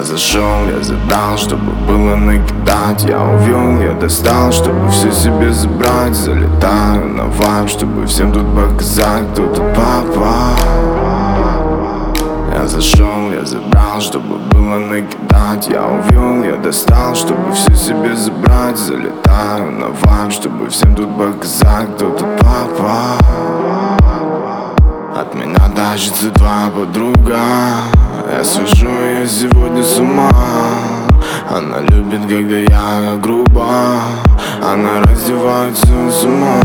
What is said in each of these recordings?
зашел, я забрал, чтобы было накидать. Я увел, я достал, чтобы все себе забрать. Залетаю на вайб, чтобы всем тут показать, кто тут папа. Я зашел, я забрал, чтобы было накидать. Я увел, я достал, чтобы все себе забрать. Залетаю на вайб, чтобы всем тут показать, кто тут папа. От меня тащится твоя подруга. Я свожу ее сегодня с ума. Она любит, когда я грубо. Она раздевается с ума.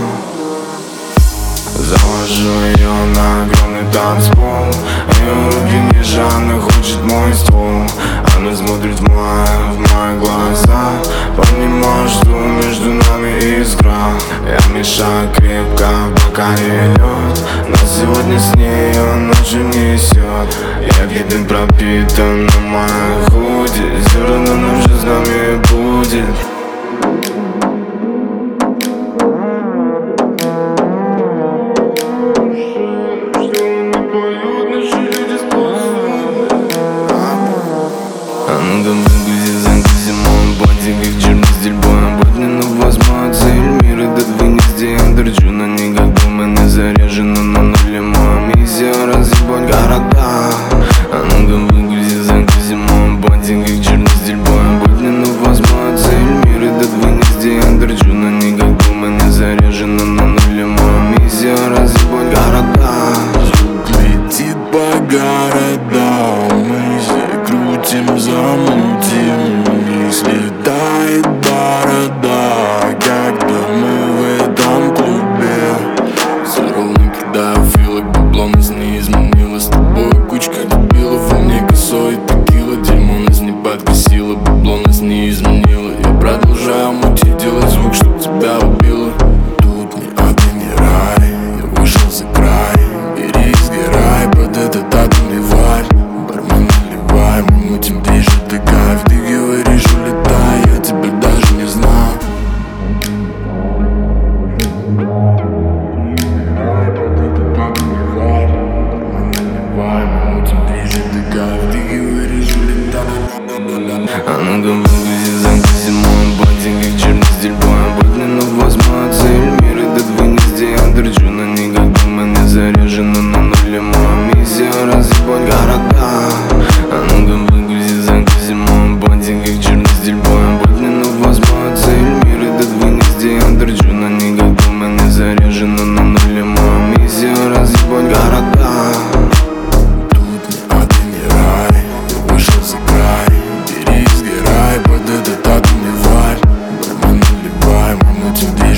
Завожу ее на огромный танцпол. Ее руки ниже, она хочет мой ствол. Она смотрит в мои глаза. Понимаю, что между нами искра. Я мешаю крепко, пока не лед. Но сегодня с ней ночью несет. Я виден пропитан на моей худи. Все равно ночью с нами будет. А ну-ка выгрузи, загрузи мой боди, как черный стиль боем. Будь мне, но возьму цель. Мир этот вынести, я торчу на ней, как бы мы заряжены на нуле. Моя миссия разъебать города. А ну-ка выгрузи, загрузи мой боди, как черный стиль боем. Будь мне, но возьму цель. Мир этот вынести, я торчу на ней, как бы мы заряжены на нуле. Моя миссия разъебать города. Звук летит по городам. Крутим, замутим, не слетает борода. Когда мы в этом клубе, все ровно кидаю филок, бабло нас не изменило. С тобой кучка дебилов, у мне косой текила. Дерьмо нас не подкосило, бабло нас не изменило. Я продолжаю мутить, делать звук, чтоб тебя убило. Тут ни ад, ни рай, я вышел за край. Бери, сгорай под этот атомный вайб. Бармен, наливай, мы мутим, движет ты кайф. Ты говоришь, улетай, я тебя даже не знаю. Под этот атомный вайб. Бармен, наливай, мы мутим, движет ты кайф. Ты говоришь, улетай. А ну-ка выгрузи, загрузи мой боди, как черный стиль боем. Будь мне, но возьму цель. Мир этот вынести, я торчу на ней, как бы мы не заряжены на нуле. Моя миссия разъебать города. А ну-ка выгрузи, загрузи мой боди, как черный стиль боем. Будь мне, но возьму цель. Мир этот вынести, я торчу на ней, как бы мы не заряжены на нуле. Моя миссия разъебать города. Тут ни ад, ни рай, я вышел за край. Бери, сгорай под этот атомный вайб. Бармен, наливай, мы мутим,